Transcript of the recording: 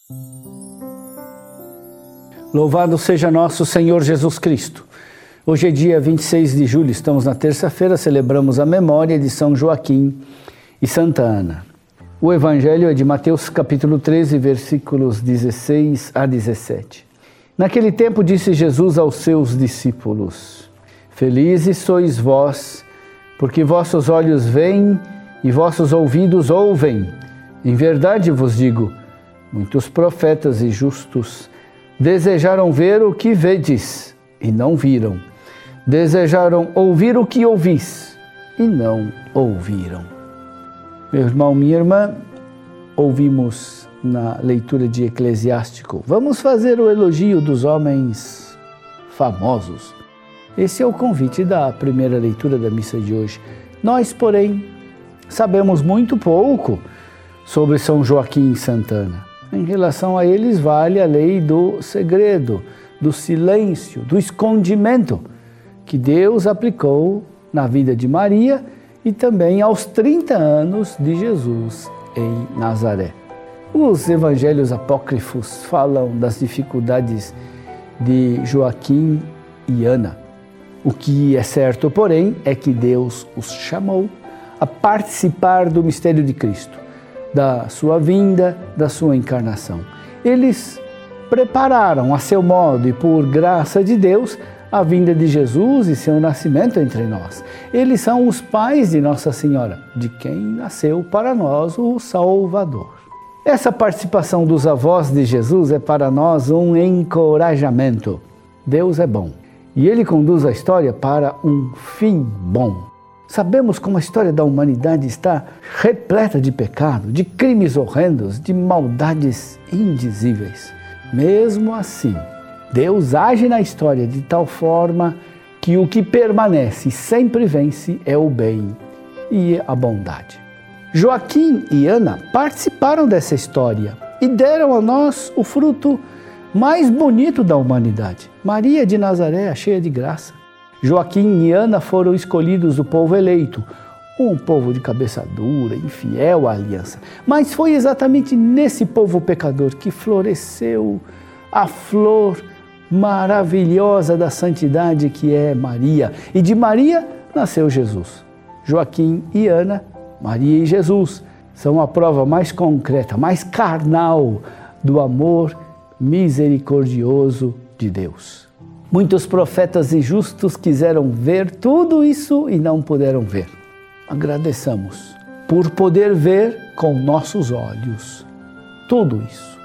Louvado seja nosso Senhor Jesus Cristo. Hoje é dia 26 de julho, estamos na terça-feira, celebramos a memória de São Joaquim e Santa Ana. O Evangelho é de Mateus capítulo 13, versículos 16 a 17. Naquele tempo disse Jesus aos seus discípulos: Felizes sois vós, porque vossos olhos veem e vossos ouvidos ouvem. Em verdade vos digo, muitos profetas e justos desejaram ver o que vedes e não viram. Desejaram ouvir o que ouvis e não ouviram. Meu irmão, minha irmã, ouvimos na leitura de Eclesiástico. Vamos fazer o elogio dos homens famosos. Esse é o convite da primeira leitura da missa de hoje. Nós, porém, sabemos muito pouco sobre São Joaquim e Santa Ana. Em relação a eles, vale a lei do segredo, do silêncio, do escondimento, que Deus aplicou na vida de Maria e também aos 30 anos de Jesus em Nazaré. Os evangelhos apócrifos falam das dificuldades de Joaquim e Ana. O que é certo, porém, é que Deus os chamou a participar do mistério de Cristo, da sua vinda, da sua encarnação. Eles prepararam a seu modo e por graça de Deus a vinda de Jesus e seu nascimento entre nós. Eles são os pais de Nossa Senhora, de quem nasceu para nós o Salvador. Essa participação dos avós de Jesus é para nós um encorajamento. Deus é bom e Ele conduz a história para um fim bom. Sabemos como a história da humanidade está repleta de pecado, de crimes horrendos, de maldades indizíveis. Mesmo assim, Deus age na história de tal forma que o que permanece e sempre vence é o bem e a bondade. Joaquim e Ana participaram dessa história e deram a nós o fruto mais bonito da humanidade. Maria de Nazaré, cheia de graça. Joaquim e Ana foram escolhidos do povo eleito, um povo de cabeça dura, infiel à aliança. Mas foi exatamente nesse povo pecador que floresceu a flor maravilhosa da santidade que é Maria. E de Maria nasceu Jesus. Joaquim e Ana, Maria e Jesus, são a prova mais concreta, mais carnal do amor misericordioso de Deus. Muitos profetas e justos quiseram ver tudo isso e não puderam ver. Agradeçamos por poder ver com nossos olhos tudo isso.